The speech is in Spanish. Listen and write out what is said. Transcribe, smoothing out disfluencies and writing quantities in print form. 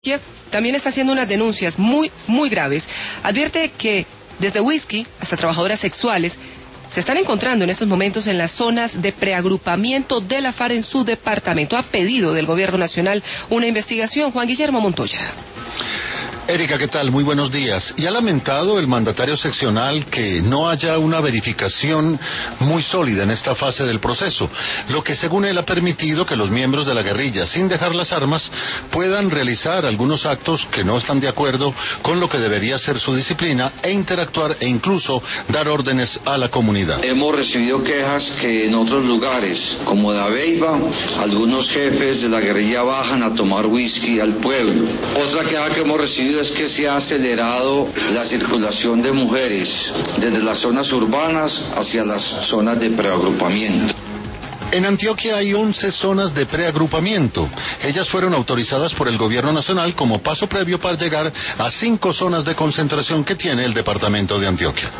Kiev también está haciendo unas denuncias muy graves. Advierte que desde whisky hasta trabajadoras sexuales se están encontrando en estos momentos en las zonas de preagrupamiento de la FARC en su departamento. Ha pedido del gobierno nacional una investigación. Juan Guillermo Montoya. Erika, ¿qué tal? Muy buenos días. Y ha lamentado el mandatario seccional que no haya una verificación muy sólida en esta fase del proceso, lo que según él ha permitido que los miembros de la guerrilla, sin dejar las armas, puedan realizar algunos actos que no están de acuerdo con lo que debería ser su disciplina e interactuar e incluso dar órdenes a la comunidad. Hemos recibido quejas que en otros lugares, como Dabeiba, algunos jefes de la guerrilla bajan a tomar whisky al pueblo. Otra queja que hemos recibido es que se ha acelerado la circulación de mujeres desde las zonas urbanas hacia las zonas de preagrupamiento. En Antioquia hay 11 zonas de preagrupamiento. Ellas fueron autorizadas por el gobierno nacional como paso previo para llegar a 5 zonas de concentración que tiene el departamento de Antioquia.